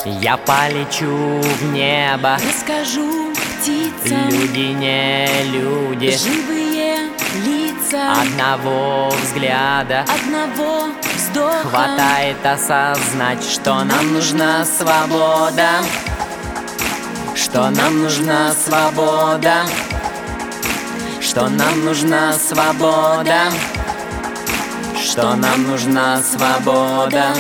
Я полечу в небо, расскажу птицам, люди не люди, живые лица, одного взгляда одного вздоха хватает осознать, что нам нужна свобода, что нам нужна свобода, что нам нужна свобода, что нам нужна свобода.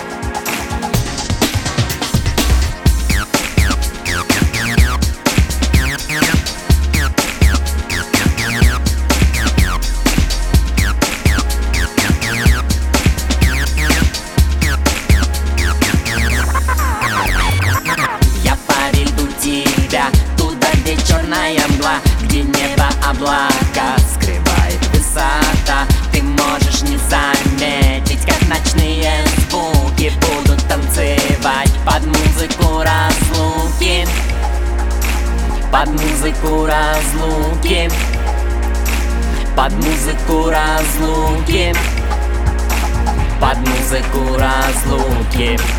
Туда, где черная мгла, где небо облака скрывает высота. Ты можешь не заметить, как ночные звуки будут танцевать под музыку разлуки, под музыку разлуки, под музыку разлуки, под музыку разлуки.